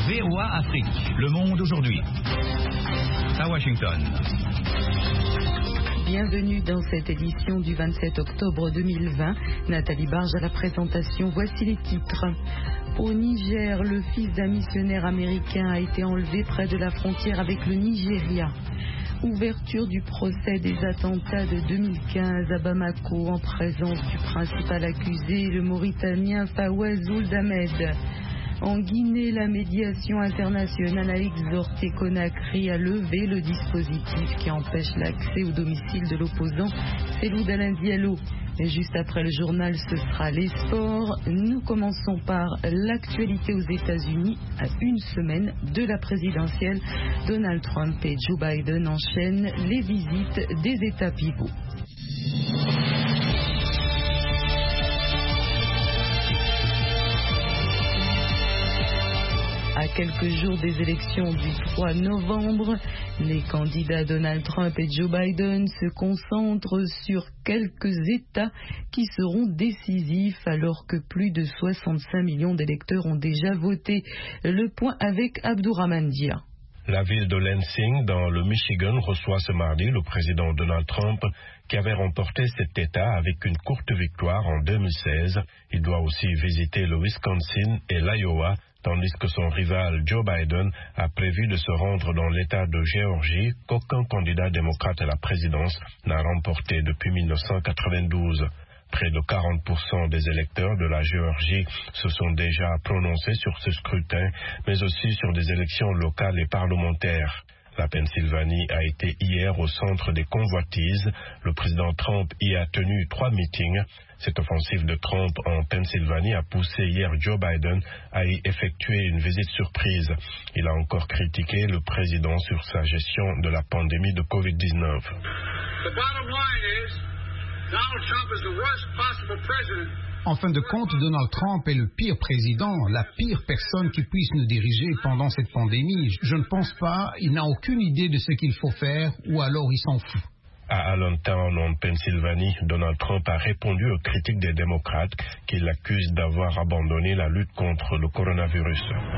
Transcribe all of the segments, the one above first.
VOA Afrique, le monde aujourd'hui. À Washington. Bienvenue dans cette édition du 27 octobre 2020. Nathalie Barge à la présentation. Voici les titres. Au Niger, le fils d'un missionnaire américain a été enlevé près de la frontière avec le Nigeria. Ouverture du procès des attentats de 2015 à Bamako en présence du principal accusé, le Mauritanien Fawaz Ould Ahmed. En Guinée, la médiation internationale a exhorté Conakry à lever le dispositif qui empêche l'accès au domicile de l'opposant Cellou Dalein Diallo. Et juste après le journal, ce sera les sports. Nous commençons par l'actualité aux États-Unis. À une semaine de la présidentielle, Donald Trump et Joe Biden enchaînent les visites des États pivots. À quelques jours des élections du 3 novembre, les candidats Donald Trump et Joe Biden se concentrent sur quelques États qui seront décisifs alors que plus de 65 millions d'électeurs ont déjà voté. Le point avec Abdourahmane Dia. La ville de Lansing, dans le Michigan, reçoit ce mardi le président Donald Trump, qui avait remporté cet État avec une courte victoire en 2016. Il doit aussi visiter le Wisconsin et l'Iowa, tandis que son rival Joe Biden a prévu de se rendre dans l'État de Géorgie, qu'aucun candidat démocrate à la présidence n'a remporté depuis 1992. Près de 40% des électeurs de la Géorgie se sont déjà prononcés sur ce scrutin, mais aussi sur des élections locales et parlementaires. La Pennsylvanie a été hier au centre des convoitises. Le président Trump y a tenu 3 meetings. Cette offensive de Trump en Pennsylvanie a poussé hier Joe Biden à y effectuer une visite surprise. Il a encore critiqué le président sur sa gestion de la pandémie de Covid-19. En fin de compte, Donald Trump est le pire président, la pire personne qui puisse nous diriger pendant cette pandémie. Je ne pense pas, il n'a aucune idée de ce qu'il faut faire ou alors il s'en fout. À Allentown, en Pennsylvanie, Donald Trump a répondu aux critiques des démocrates qui l'accusent d'avoir abandonné la lutte contre le coronavirus.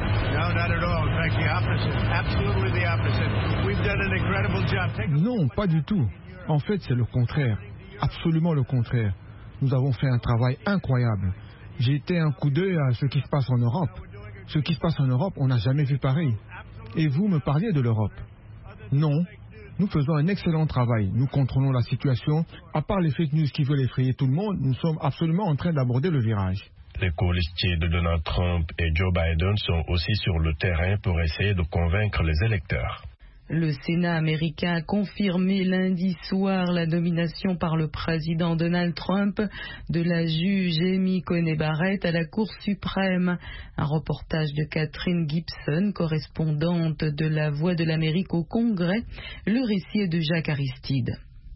Non, pas du tout. En fait, c'est le contraire. Absolument le contraire. Nous avons fait un travail incroyable. J'ai jeté un coup d'œil à ce qui se passe en Europe. Ce qui se passe en Europe, on n'a jamais vu pareil. Et vous me parliez de l'Europe. Non, nous faisons un excellent travail. Nous contrôlons la situation. À part les fake news qui veulent effrayer tout le monde, nous sommes absolument en train d'aborder le virage. Les colistiers de Donald Trump et Joe Biden sont aussi sur le terrain pour essayer de convaincre les électeurs. Le Sénat américain a confirmé lundi soir la nomination par le président Donald Trump de la juge Amy Coney Barrett à la Cour suprême. Un reportage de Catherine Gibson, correspondante de La Voix de l'Amérique au Congrès. Le récit est de Jacques Aristide.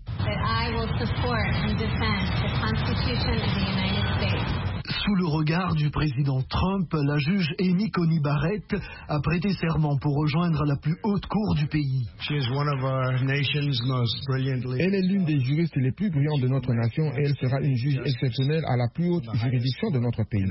Sous le regard du président Trump, la juge Amy Coney Barrett a prêté serment pour rejoindre la plus haute cour du pays. Elle est l'une des juristes les plus brillantes de notre nation et elle sera une juge exceptionnelle à la plus haute juridiction de notre pays.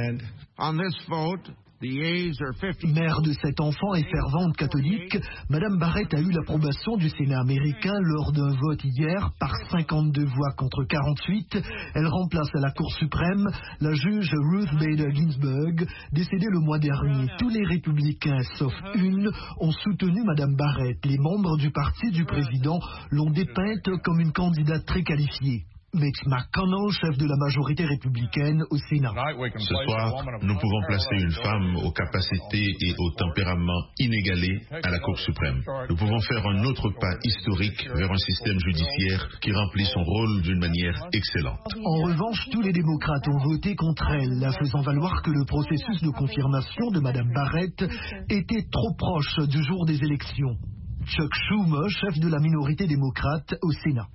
Mère de 7 enfants et fervente catholique, Mme Barrett a eu l'approbation du Sénat américain lors d'un vote hier par 52 voix contre 48. Elle remplace à la Cour suprême la juge Ruth Bader Ginsburg, décédée le mois dernier. Tous les républicains, sauf une, ont soutenu Mme Barrett. Les membres du parti du président l'ont dépeinte comme une candidate très qualifiée. Mitch McConnell, chef de la majorité républicaine au Sénat. Ce soir, nous pouvons placer une femme aux capacités et au tempérament inégalés à la Cour suprême. Nous pouvons faire un autre pas historique vers un système judiciaire qui remplit son rôle d'une manière excellente. En revanche, tous les démocrates ont voté contre elle, la faisant valoir que le processus de confirmation de Mme Barrett était trop proche du jour des élections. Chuck Schumer, chef de la minorité démocrate au Sénat.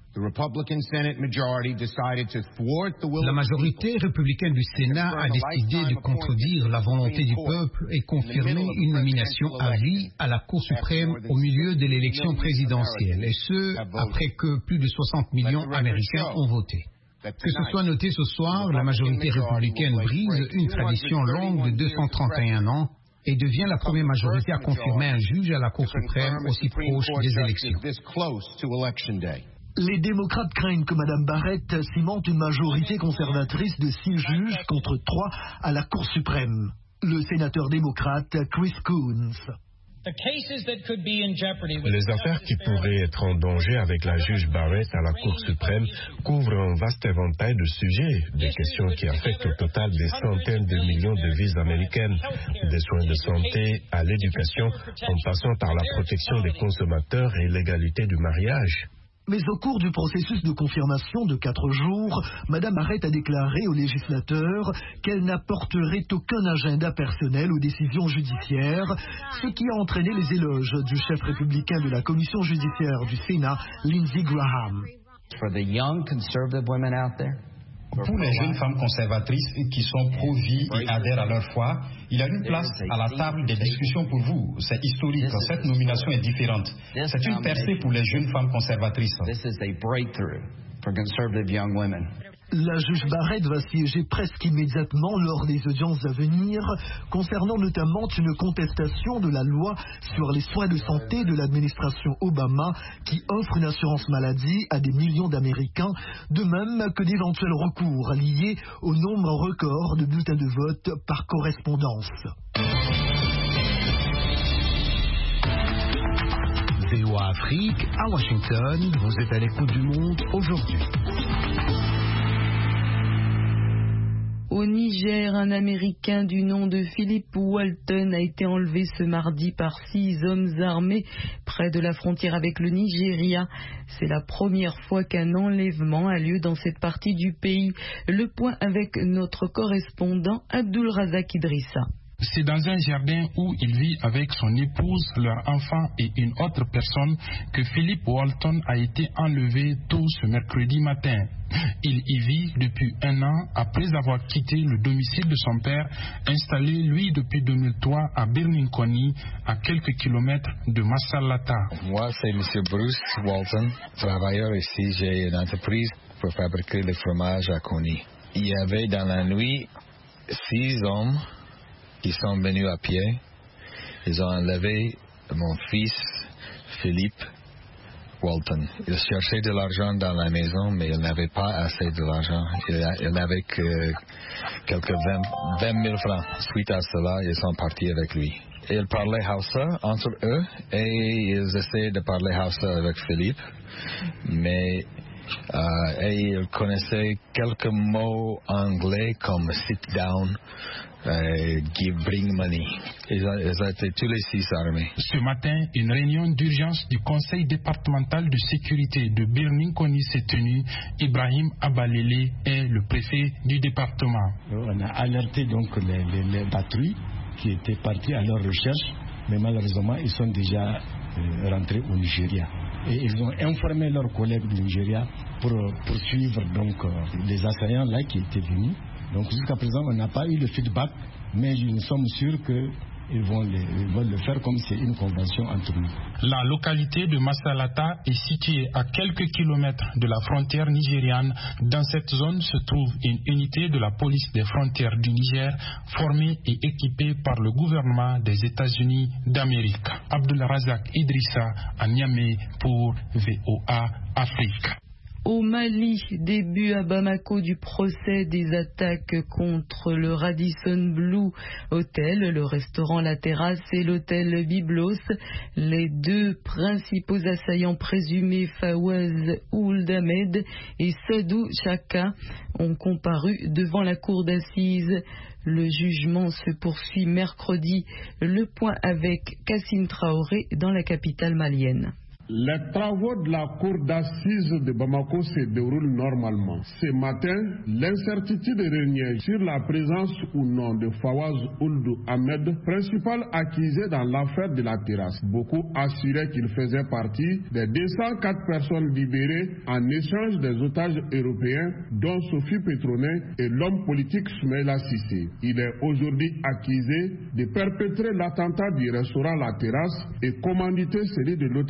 La majorité républicaine du Sénat a décidé de contredire la volonté du peuple et confirmer une nomination à vie à la Cour suprême au milieu de l'élection présidentielle, et ce, après que plus de 60 millions d'Américains ont voté. Que ce soit noté ce soir, la majorité républicaine brise une tradition longue de 231 ans. et devient la première majorité à confirmer un juge à la Cour suprême aussi proche des élections. Les démocrates craignent que Mme Barrett cimente une majorité conservatrice de 6 juges contre 3 à la Cour suprême. Le sénateur démocrate Chris Coons. Les affaires qui pourraient être en danger avec la juge Barrett à la Cour suprême couvrent un vaste éventail de sujets, des questions qui affectent au total des centaines de millions de vies américaines, des soins de santé à l'éducation, en passant par la protection des consommateurs et l'égalité du mariage. Mais au cours du processus de confirmation de 4 jours, Mme Barrett a déclaré aux législateurs qu'elle n'apporterait aucun agenda personnel aux décisions judiciaires, ce qui a entraîné les éloges du chef républicain de la commission judiciaire du Sénat, Lindsey Graham. Pour les jeunes femmes conservatrices qui sont pro-vie et adhèrent à leur foi, il y a une place à la table des discussions pour vous. C'est historique. Cette nomination est différente. C'est une percée pour les jeunes femmes conservatrices. La juge Barrett va siéger presque immédiatement lors des audiences à venir, concernant notamment une contestation de la loi sur les soins de santé de l'administration Obama qui offre une assurance maladie à des millions d'Américains, de même que d'éventuels recours liés au nombre record de bulletins de vote par correspondance. VOA Afrique, à Washington, vous êtes à l'écoute du monde aujourd'hui. Au Niger, un Américain du nom de Philip Walton a été enlevé ce mardi par 6 hommes armés près de la frontière avec le Nigeria. C'est la première fois qu'un enlèvement a lieu dans cette partie du pays. Le point avec notre correspondant Abdul Razak Idrissa. C'est dans un jardin où il vit avec son épouse, leur enfant et une autre personne que Philip Walton a été enlevé tôt ce mercredi matin. Il y vit depuis 1 an après avoir quitté le domicile de son père, installé lui depuis 2003 à Birnin-Koni, à quelques kilomètres de Massalata. Moi, c'est M. Bruce Walton, travailleur ici. J'ai une entreprise pour fabriquer le fromage à Koni. Il y avait dans la nuit 6 hommes qui sont venus à pied. Ils ont enlevé mon fils, Philippe Walton. Ils cherchaient de l'argent dans la maison, mais ils n'avaient pas assez de l'argent. Ils n'avaient que quelques 20 000 francs. Suite à cela, ils sont partis avec lui. Ils parlaient Hausa entre eux et ils essayaient de parler Hausa avec Philippe, mais et ils connaissaient quelques mots anglais comme sit down, bring money. Ils étaient tous les 6 armés. Ce matin, une réunion d'urgence du conseil départemental de sécurité de Birnin-Koni s'est tenue. Ibrahim Abalele est le préfet du département. On a alerté donc les patrouilles qui étaient parties à leur recherche, mais malheureusement, ils sont déjà rentrés au Nigeria. Et ils ont informé leurs collègues du Nigeria pour poursuivre donc les assaillants là qui étaient venus. Donc jusqu'à présent, on n'a pas eu le feedback, mais nous sommes sûrs qu'ils vont le faire comme c'est une convention entre nous. La localité de Massalata est située à quelques kilomètres de la frontière nigériane. Dans cette zone se trouve une unité de la police des frontières du Niger, formée et équipée par le gouvernement des États-Unis d'Amérique. Abdul Razak Idrissa à Niamey pour VOA Afrique. Au Mali, début à Bamako du procès des attaques contre le Radisson Blu Hotel, le restaurant La Terrasse et l'hôtel Byblos. Les 2 principaux assaillants présumés, Fawaz Ould Ahmed et Sadou Chaka, ont comparu devant la cour d'assises. Le jugement se poursuit mercredi. Le point avec Kassine Traoré dans la capitale malienne. Les travaux de la cour d'assises de Bamako se déroulent normalement. Ce matin, l'incertitude régnait sur la présence ou non de Fawaz Ould Ahmed, principal accusé dans l'affaire de La Terrasse. Beaucoup assuraient qu'il faisait partie des 204 personnes libérées en échange des otages européens, dont Sophie Petronet et l'homme politique Soumaïla Cissé. Il est aujourd'hui accusé de perpétrer l'attentat du restaurant La Terrasse et commanditer celui de l'hôtel Radisson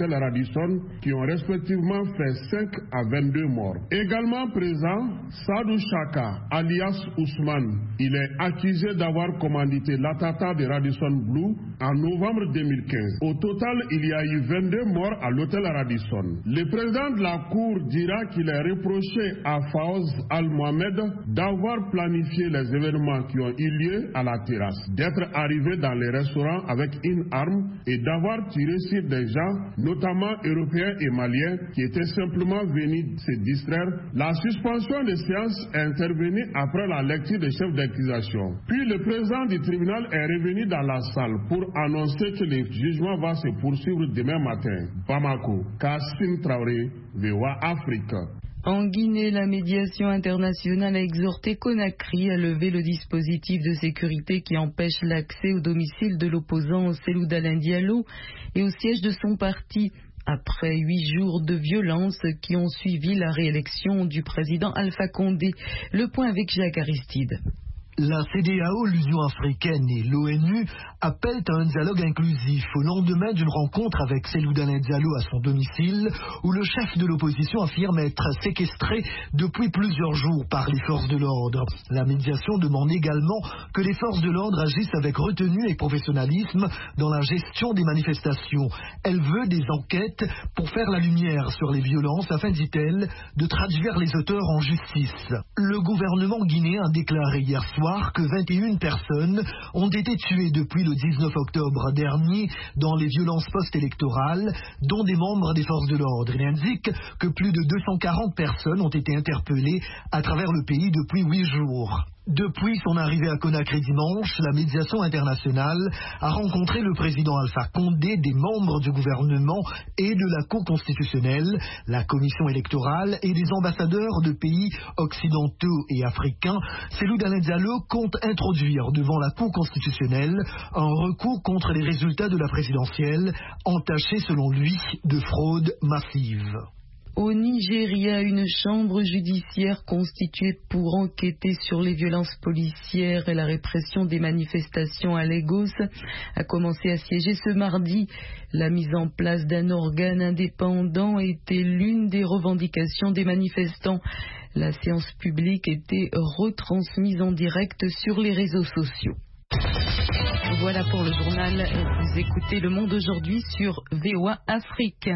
Radisson qui ont respectivement fait 5 à 22 morts. Également présent, Sadou Chaka, alias Ousmane. Il est accusé d'avoir commandité l'attenta de Radisson Blu en novembre 2015. Au total, il y a eu 22 morts à l'hôtel Radisson. Le président de la Cour dira qu'il est reproché à Fawaz Al-Mohamed d'avoir planifié les événements qui ont eu lieu à la terrasse, d'être arrivé dans les restaurants avec une arme et d'avoir tiré sur des gens, notamment européens et maliens, qui étaient simplement venus se distraire. La suspension de séance est intervenue après la lecture des chefs d'accusation. Puis le président du tribunal est revenu dans la salle pour annoncer que le jugement va se poursuivre demain matin. Bamako, Kassim Traoré, VOA Afrique. En Guinée, la médiation internationale a exhorté Conakry à lever le dispositif de sécurité qui empêche l'accès au domicile de l'opposant Cellou Dalein Diallo et au siège de son parti, après 8 jours de violence qui ont suivi la réélection du président Alpha Condé. Le point avec Jacques Aristide. La CEDEAO, l'Union africaine et l'ONU appellent à un dialogue inclusif au lendemain d'une rencontre avec Cellou Dalein Diallo à son domicile où le chef de l'opposition affirme être séquestré depuis plusieurs jours par les forces de l'ordre. La médiation demande également que les forces de l'ordre agissent avec retenue et professionnalisme dans la gestion des manifestations. Elle veut des enquêtes pour faire la lumière sur les violences afin, dit-elle, de traduire les auteurs en justice. Le gouvernement guinéen a déclaré hier soir que 21 personnes ont été tuées depuis le 19 octobre dernier dans les violences post-électorales, dont des membres des forces de l'ordre. Il indique que plus de 240 personnes ont été interpellées à travers le pays depuis 8 jours. Depuis son arrivée à Conakry dimanche, la médiation internationale a rencontré le président Alpha Condé, des membres du gouvernement et de la Cour constitutionnelle, la commission électorale et des ambassadeurs de pays occidentaux et africains. Cellou Dalein Diallo compte introduire devant la Cour constitutionnelle un recours contre les résultats de la présidentielle, entachés selon lui de fraude massive. Au Nigeria, une chambre judiciaire constituée pour enquêter sur les violences policières et la répression des manifestations à Lagos a commencé à siéger ce mardi. La mise en place d'un organe indépendant était l'une des revendications des manifestants. La séance publique était retransmise en direct sur les réseaux sociaux. Voilà pour le journal. Vous écoutez Le Monde aujourd'hui sur VOA Afrique.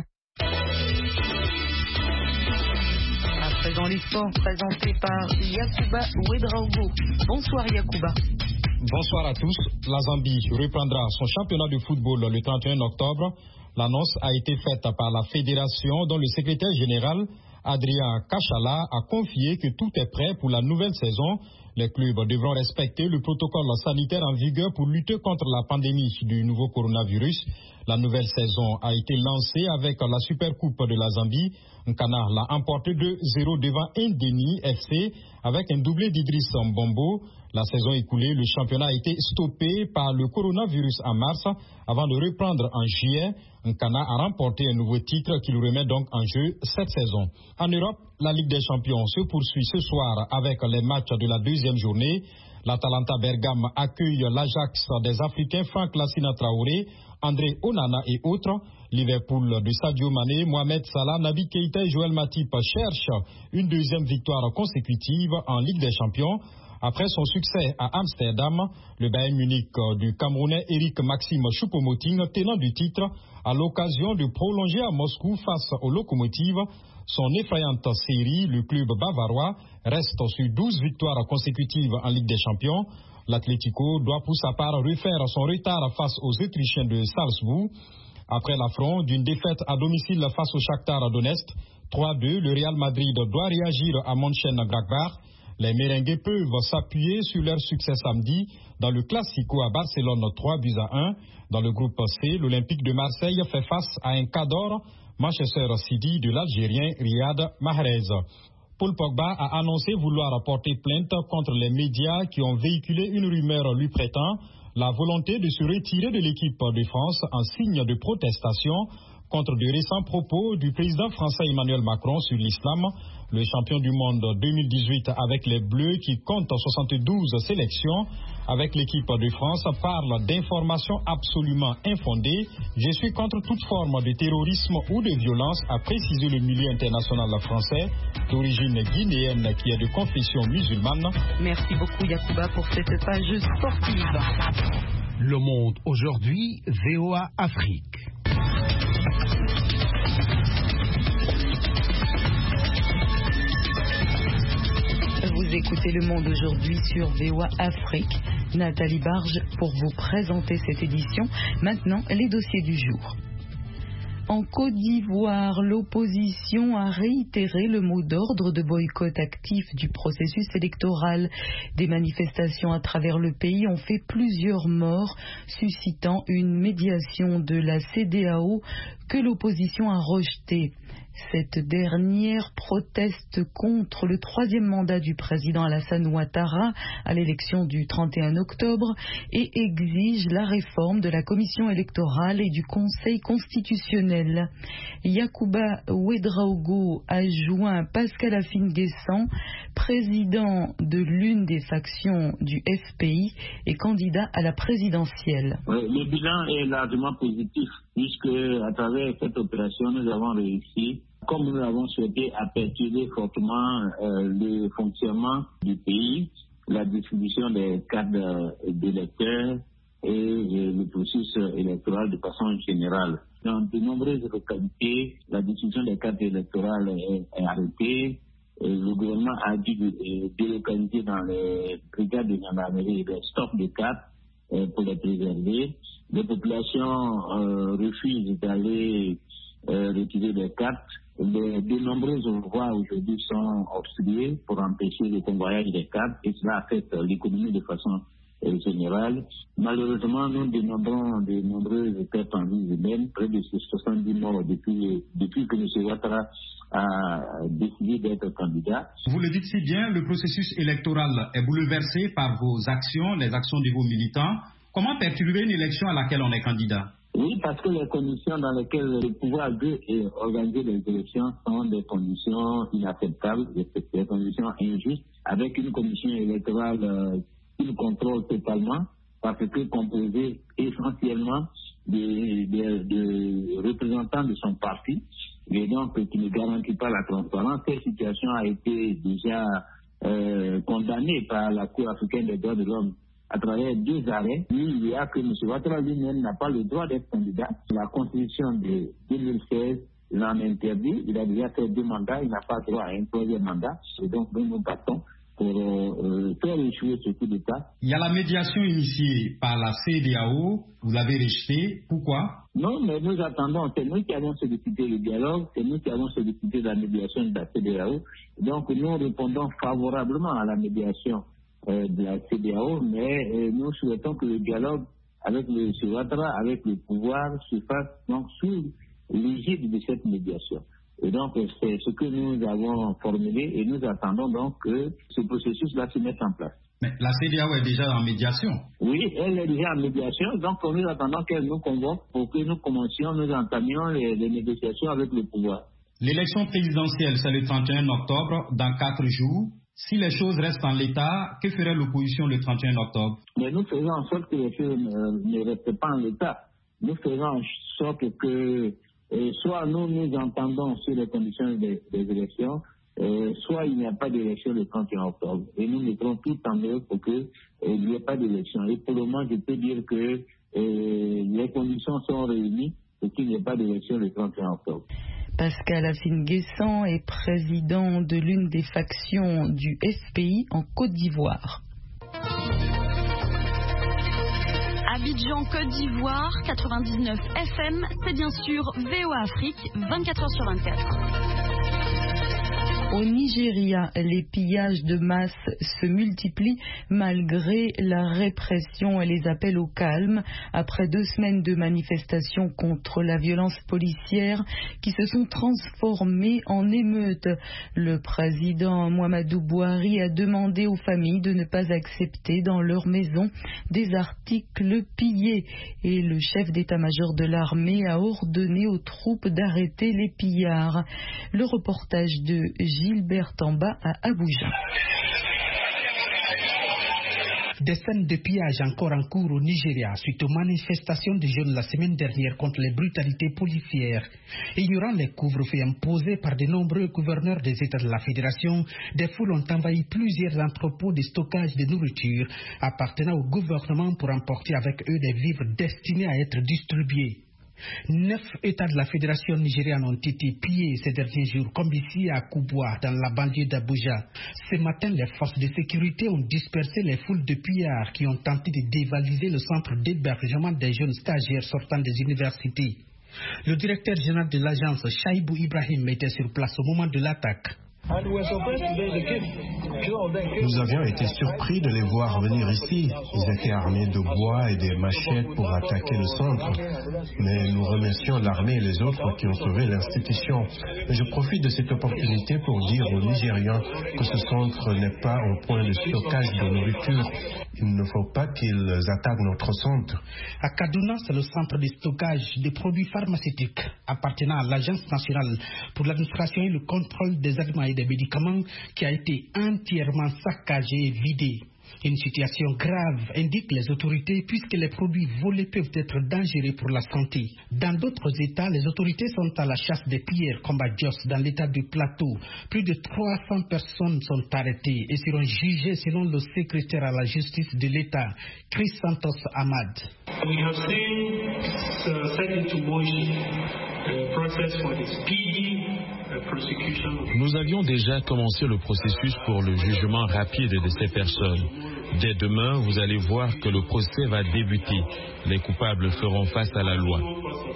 Dans les sports présentés par Yacouba Ouedraogo. Bonsoir Yacouba. Bonsoir à tous. La Zambie reprendra son championnat de football le 31 octobre. L'annonce a été faite par la fédération dont le secrétaire général, Adrien Kachala, a confié que tout est prêt pour la nouvelle saison. Les clubs devront respecter le protocole sanitaire en vigueur pour lutter contre la pandémie du nouveau coronavirus. La nouvelle saison a été lancée avec la Supercoupe de la Zambie. Nkana l'a emporté 2-0 devant Indeni FC avec un doublé d'Idriss Mbombo. La saison écoulée, le championnat a été stoppé par le coronavirus en mars avant de reprendre en juillet. Nkana a remporté un nouveau titre qui le remet donc en jeu cette saison. En Europe, la Ligue des Champions se poursuit ce soir avec les matchs de la deuxième journée. L'Atalanta Bergame accueille l'Ajax des Africains Franck Lassina Traoré, André Onana et autres. Liverpool de Sadio Mané, Mohamed Salah, Naby Keïta et Joël Matip cherchent une deuxième victoire consécutive en Ligue des Champions. Après son succès à Amsterdam, le Bayern Munich du Camerounais Eric Maxime Choupo-Moting, tenant du titre, a l'occasion de prolonger à Moscou face aux locomotives son effrayante série. Le club bavarois reste sur 12 victoires consécutives en Ligue des Champions. L'Atlético doit pour sa part refaire son retard face aux Autrichiens de Salzbourg. Après l'affront d'une défaite à domicile face au Shakhtar Donetsk, 3-2, le Real Madrid doit réagir à Mönchengladbach. Les Merengues peuvent s'appuyer sur leur succès samedi dans le Classico à Barcelone 3-1. Dans le groupe C, l'Olympique de Marseille fait face à un cador Manchester City de l'Algérien Riyad Mahrez. Paul Pogba a annoncé vouloir porter plainte contre les médias qui ont véhiculé une rumeur lui prêtant la volonté de se retirer de l'équipe de France en signe de protestation contre de récents propos du président français Emmanuel Macron sur l'islam. Le champion du monde 2018 avec les Bleus qui compte 72 sélections avec l'équipe de France parle d'informations absolument infondées. Je suis contre toute forme de terrorisme ou de violence, a précisé le milieu international français d'origine guinéenne qui est de confession musulmane. Merci beaucoup Yacouba pour cette page sportive. Le Monde aujourd'hui, VOA Afrique. Vous écoutez Le Monde aujourd'hui sur VOA Afrique. Nathalie Barge pour vous présenter cette édition. Maintenant, les dossiers du jour. En Côte d'Ivoire, l'opposition a réitéré le mot d'ordre de boycott actif du processus électoral. Des manifestations à travers le pays ont fait plusieurs morts, suscitant une médiation de la CEDEAO que l'opposition a rejetée. Cette dernière proteste contre le troisième mandat du président Alassane Ouattara à l'élection du 31 octobre et exige la réforme de la commission électorale et du Conseil constitutionnel. Yacouba Ouedraogo a joint Pascal Afine-Guessant, président de l'une des factions du FPI et candidat à la présidentielle. Le bilan est largement positif puisque à travers cette opération nous avons réussi, comme nous l'avons souhaité, à perturber fortement le fonctionnement du pays, la distribution des cartes d'électeurs et le processus électoral de façon générale. Dans de nombreuses localités, la distribution des cartes électorales est arrêtée. Le gouvernement a dû délocaliser dans les brigades de gendarmerie des stocks de cartes pour les préserver. Les populations refusent d'aller retirer des cartes. De nombreuses voies aujourd'hui sont obstruées pour empêcher le convoyage des cartes et cela affecte l'économie de façon générale. Malheureusement, nous dénombrons de nombreuses pertes en vie humaines, près de 70 morts depuis que M. Ouattara a décidé d'être candidat. Vous le dites si bien, le processus électoral est bouleversé par vos actions, les actions de vos militants. Comment perturber une élection à laquelle on est candidat? Oui, parce que les conditions dans lesquelles le pouvoir veut organiser les élections sont des conditions inacceptables, des conditions injustes, avec une commission électorale qu'il contrôle totalement, parce que composée essentiellement de représentants de son parti, et donc qui ne garantit pas la transparence. Cette situation a été déjà condamnée par la Cour africaine des droits de l'homme à travers 2 arrêts. Il y a que M. Ouattara lui-même n'a pas le droit d'être candidat. La Constitution de 2016 l'en interdit. Il a déjà fait 2 mandats, il n'a pas droit à un 3e mandat. Et donc nous partons pour faire échouer ce coup d'État. Il y a la médiation initiée par la CEDEAO, vous l'avez rejetée. Pourquoi? Non, mais nous attendons. C'est nous qui avons sollicité le dialogue, c'est nous qui avons sollicité la médiation de la CEDEAO. Donc nous répondons favorablement à la médiation de la CEDEAO, mais nous souhaitons que le dialogue avec le Ouattara, avec le pouvoir, se fasse donc sous l'égide de cette médiation. Et donc, c'est ce que nous avons formulé et nous attendons donc que ce processus-là se mette en place. Mais la CEDEAO est déjà en médiation. Oui, elle est déjà en médiation, donc nous attendons qu'elle nous convoque pour que nous commencions, nous entamions les négociations avec le pouvoir. L'élection présidentielle, c'est le 31 octobre, dans 4 jours. Si les choses restent en l'état, que ferait l'opposition le 31 octobre? Mais nous faisons en sorte que les choses ne restent pas en l'état. Nous faisons en sorte que soit nous entendons sur les conditions des élections, soit il n'y a pas d'élection le 31 octobre. Et nous mettrons tout en œuvre pour qu'il n'y ait pas d'élection. Et pour le moment, je peux dire que les conditions sont réunies pour qu'il n'y ait pas d'élection le 31 octobre. Pascal Afine-Guessant est président de l'une des factions du FPI en Côte d'Ivoire. Abidjan, Côte d'Ivoire, 99 FM, c'est bien sûr VOA Afrique, 24h sur 24. Au Nigeria, les pillages de masse se multiplient malgré la répression et les appels au calme après 2 semaines de manifestations contre la violence policière qui se sont transformées en émeutes. Le président Muhammadu Buhari a demandé aux familles de ne pas accepter dans leur maison des articles pillés et le chef d'état-major de l'armée a ordonné aux troupes d'arrêter les pillards. Le reportage de Gilbert Tamba à Abuja. Des scènes de pillage encore en cours au Nigeria suite aux manifestations des jeunes la semaine dernière contre les brutalités policières. Ignorant les couvre-feux imposés par de nombreux gouverneurs des États de la Fédération, des foules ont envahi plusieurs entrepôts de stockage de nourriture appartenant au gouvernement pour emporter avec eux des vivres destinés à être distribués. 9 États de la Fédération nigériane ont été pillés ces derniers jours, comme ici à Kubwa, dans la banlieue d'Abuja. Ce matin, les forces de sécurité ont dispersé les foules de pillards qui ont tenté de dévaliser le centre d'hébergement des jeunes stagiaires sortant des universités. Le directeur général de l'agence, Shaibou Ibrahim, était sur place au moment de l'attaque. Nous avions été surpris de les voir venir ici. Ils étaient armés de bois et des machettes pour attaquer le centre. Mais nous remercions l'armée et les autres qui ont sauvé l'institution. Et je profite de cette opportunité pour dire aux Nigérians que ce centre n'est pas un point de stockage de nourriture. Il ne faut pas qu'ils attaquent notre centre. À Kaduna, c'est le centre de stockage des produits pharmaceutiques appartenant à l'Agence nationale pour l'administration et le contrôle des aliments et des médicaments qui a été entièrement saccagé et vidé. Une situation grave, indiquent les autorités, puisque les produits volés peuvent être dangereux pour la santé. Dans d'autres États, les autorités sont à la chasse des pillards, comme à Jos, dans l'État du Plateau. Plus de 300 personnes sont arrêtées et seront jugées selon le secrétaire à la justice de l'État, Chris Santos Ahmad. We have seen set into motion the process for the speedy prosecution. Nous avions déjà commencé le processus pour le jugement rapide de ces personnes. Dès demain, vous allez voir que le procès va débuter. Les coupables feront face à la loi.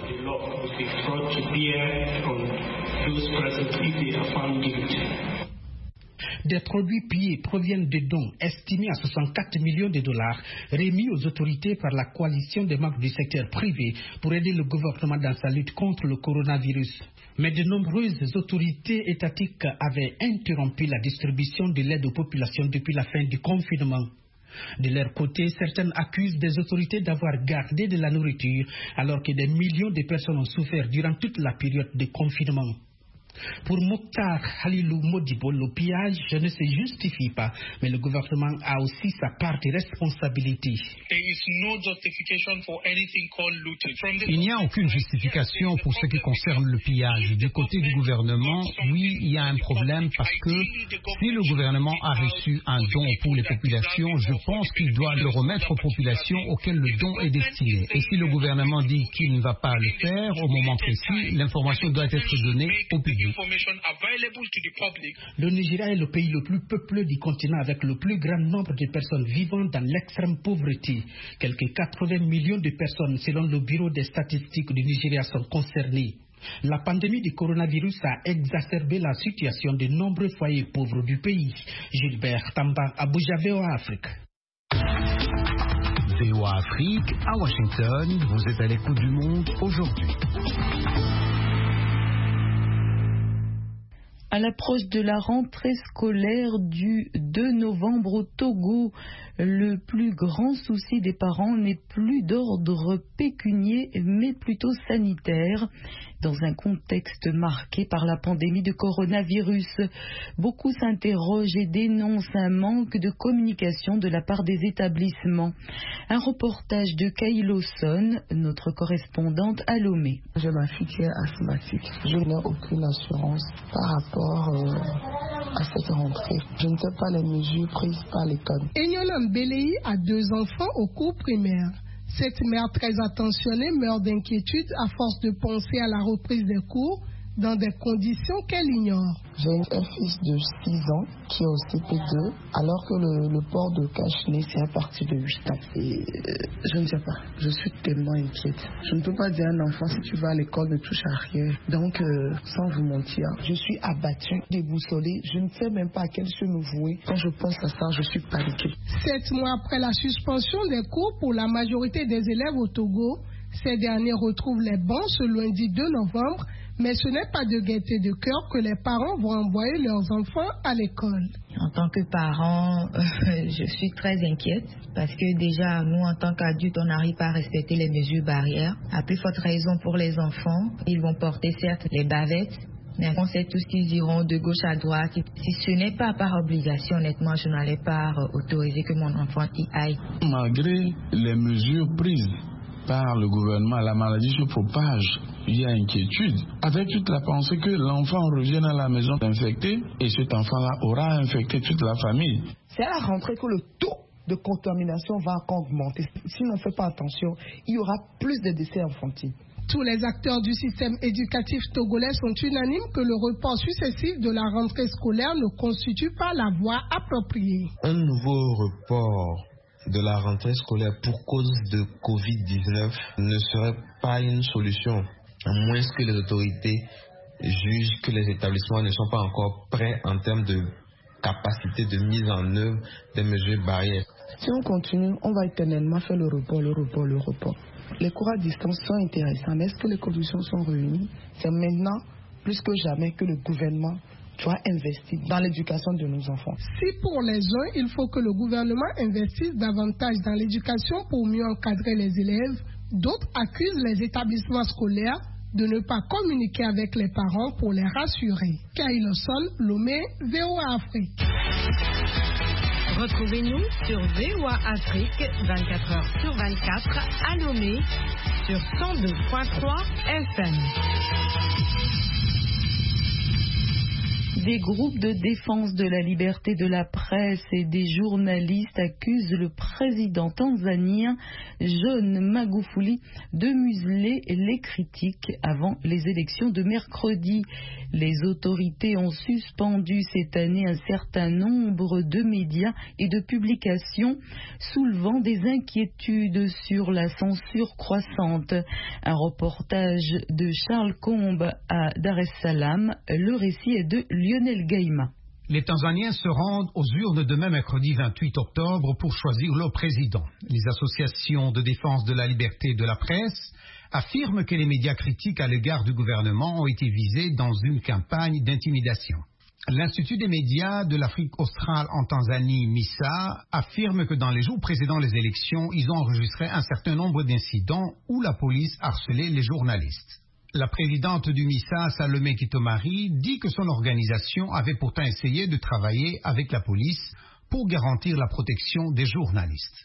Des produits pillés proviennent de dons estimés à 64 millions de dollars remis aux autorités par la coalition des membres du secteur privé pour aider le gouvernement dans sa lutte contre le coronavirus. Mais de nombreuses autorités étatiques avaient interrompu la distribution de l'aide aux populations depuis la fin du confinement. De leur côté, certaines accusent des autorités d'avoir gardé de la nourriture alors que des millions de personnes ont souffert durant toute la période de confinement. Pour Mokhtar Halilou Modibo, le pillage ne se justifie pas, mais le gouvernement a aussi sa part de responsabilité. Il n'y a aucune justification pour ce qui concerne le pillage. Du côté du gouvernement, oui, il y a un problème parce que si le gouvernement a reçu un don pour les populations, je pense qu'il doit le remettre aux populations auxquelles le don est destiné. Et si le gouvernement dit qu'il ne va pas le faire au moment précis, l'information doit être donnée au public. Le Nigeria est le pays le plus peuplé du continent avec le plus grand nombre de personnes vivant dans l'extrême pauvreté. Quelques 80 millions de personnes, selon le Bureau des statistiques du Nigeria, sont concernées. La pandémie du coronavirus a exacerbé la situation de nombreux foyers pauvres du pays. Gilbert Tamba, Abuja, VOA Afrique. VOA Afrique, à Washington, vous êtes à l'écoute du monde aujourd'hui. À l'approche de la rentrée scolaire du 2 novembre au Togo, le plus grand souci des parents n'est plus d'ordre pécunier, mais plutôt sanitaire. Dans un contexte marqué par la pandémie de coronavirus, beaucoup s'interrogent et dénoncent un manque de communication de la part des établissements. Un reportage de Kay Lawson, notre correspondante à Lomé. J'ai ma fille qui est asthmatique. Je n'ai aucune assurance par rapport à cette rentrée. Je ne sais pas les mesures prises par l'école. Ignolam Belei a 2 enfants au cours primaire. Cette mère très attentionnée meurt d'inquiétude à force de penser à la reprise des cours dans des conditions qu'elle ignore. J'ai un fils de 6 ans qui est au CP2, alors que le port de cache-nez, c'est à partir de 8 ans. Et je ne sais pas, je suis tellement inquiète. Je ne peux pas dire à un enfant, si tu vas à l'école, ne touche à rien. Donc, sans vous mentir, je suis abattue, déboussolée. Je ne sais même pas à quel se me vouer. Quand je pense à ça, je suis paniquée. 7 mois après la suspension des cours pour la majorité des élèves au Togo, ces derniers retrouvent les bancs ce lundi 2 novembre, mais ce n'est pas de gaieté de cœur que les parents vont envoyer leurs enfants à l'école. En tant que parent, je suis très inquiète parce que déjà, nous, en tant qu'adultes, on n'arrive pas à respecter les mesures barrières. À plus forte raison pour les enfants, ils vont porter certes les bavettes, mais on sait tous qu'ils iront de gauche à droite. Si ce n'est pas par obligation, honnêtement, je n'allais pas autoriser que mon enfant y aille. Malgré les mesures prises par le gouvernement, la maladie se propage. Il y a inquiétude, avec toute la pensée que l'enfant revienne à la maison infecté et cet enfant-là aura infecté toute la famille. C'est à la rentrée que le taux de contamination va augmenter. Si on ne fait pas attention, il y aura plus de décès infantiles. Tous les acteurs du système éducatif togolais sont unanimes que le report successif de la rentrée scolaire ne constitue pas la voie appropriée. Un nouveau report de la rentrée scolaire pour cause de Covid-19 ne serait pas une solution, à moins que les autorités jugent que les établissements ne sont pas encore prêts en termes de capacité de mise en œuvre des mesures barrières. Si on continue, on va éternellement faire le report. Les cours à distance sont intéressants, mais est-ce que les conditions sont réunies? C'est maintenant, plus que jamais, que le gouvernement doit investir dans l'éducation de nos enfants. Si pour les uns, il faut que le gouvernement investisse davantage dans l'éducation pour mieux encadrer les élèves, d'autres accusent les établissements scolaires de ne pas communiquer avec les parents pour les rassurer. Kaïlo Sol, Lomé, VOA Afrique. Retrouvez-nous sur VOA Afrique 24h/24 à Lomé sur 102.3 FM. Des groupes de défense de la liberté de la presse et des journalistes accusent le président tanzanien John Magufuli de museler les critiques avant les élections de mercredi. Les autorités ont suspendu cette année un certain nombre de médias et de publications, soulevant des inquiétudes sur la censure croissante. Un reportage de Charles Combe à Dar es Salaam. Le récit est de Lionel Gaïma. Les Tanzaniens se rendent aux urnes demain mercredi 28 octobre pour choisir leur président. Les associations de défense de la liberté de la presse affirment que les médias critiques à l'égard du gouvernement ont été visés dans une campagne d'intimidation. L'Institut des médias de l'Afrique australe en Tanzanie, MISA, affirme que dans les jours précédant les élections, ils ont enregistré un certain nombre d'incidents où la police harcelait les journalistes. La présidente du MISA, Salome Kitomari, dit que son organisation avait pourtant essayé de travailler avec la police pour garantir la protection des journalistes.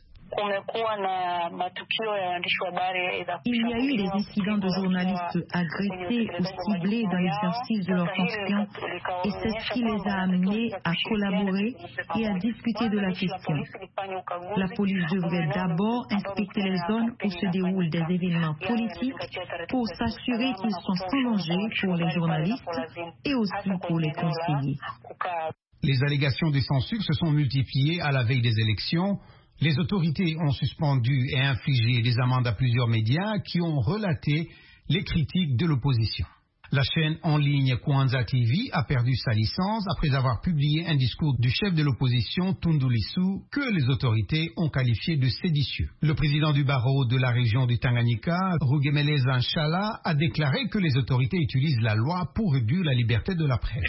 Il y a eu des incidents de journalistes agressés ou ciblés dans l'exercice de leurs fonctions et c'est ce qui les a amenés à collaborer et à discuter de la question. La police devrait d'abord inspecter les zones où se déroulent des événements politiques pour s'assurer qu'ils sont sans danger pour les journalistes et aussi pour les conseillers. Les allégations de censure se sont multipliées à la veille des élections. Les autorités ont suspendu et infligé des amendes à plusieurs médias qui ont relaté les critiques de l'opposition. La chaîne en ligne Kwanza TV a perdu sa licence après avoir publié un discours du chef de l'opposition Tundu Lissu que les autorités ont qualifié de séditieux. Le président du barreau de la région du Tanganyika, Rugemeleza Nshala, a déclaré que les autorités utilisent la loi pour réduire la liberté de la presse.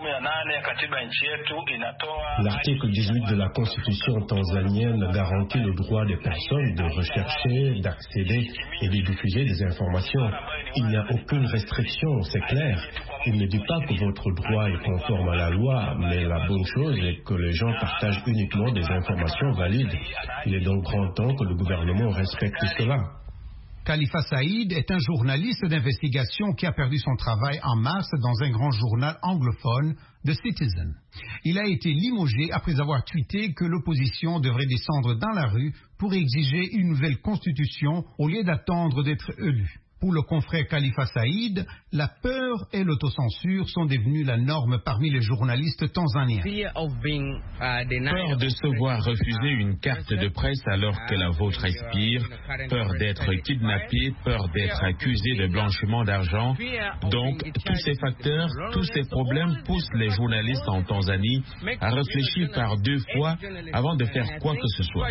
L'article 18 de la Constitution tanzanienne garantit le droit des personnes de rechercher, d'accéder et de diffuser des informations. Il n'y a aucune restriction, c'est clair. Il ne dit pas que votre droit est conforme à la loi, mais la bonne chose est que les gens partagent uniquement des informations valides. Il est donc grand temps que le gouvernement respecte cela. Khalifa Saïd est un journaliste d'investigation qui a perdu son travail en mars dans un grand journal anglophone, The Citizen. Il a été limogé après avoir tweeté que l'opposition devrait descendre dans la rue pour exiger une nouvelle constitution au lieu d'attendre d'être élu. Pour le confrère Khalifa Saïd, la peur et l'autocensure sont devenus la norme parmi les journalistes tanzaniens. Peur de se voir refuser une carte de presse alors que la vôtre expire, peur d'être kidnappé, peur d'être accusé de blanchiment d'argent. Donc, tous ces facteurs, tous ces problèmes poussent les journalistes en Tanzanie à réfléchir par 2 fois avant de faire quoi que ce soit.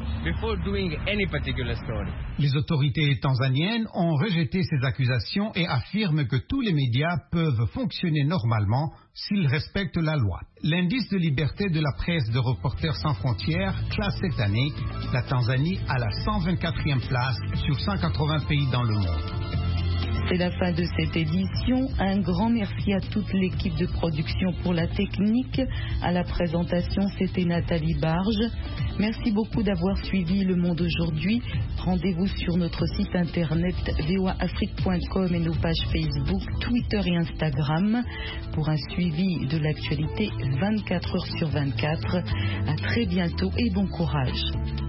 Les autorités tanzaniennes ont rejeté ces accusations et affirment que tous les médias peuvent fonctionner normalement s'ils respectent la loi. L'indice de liberté de la presse de Reporters sans frontières classe cette année la Tanzanie à la 124e place sur 180 pays dans le monde. C'est la fin de cette édition. Un grand merci à toute l'équipe de production pour la technique. À la présentation, c'était Nathalie Barge. Merci beaucoup d'avoir suivi Le Monde aujourd'hui. Rendez-vous sur notre site internet voaafrique.com et nos pages Facebook, Twitter et Instagram pour un suivi de l'actualité 24 heures sur 24. À très bientôt et bon courage.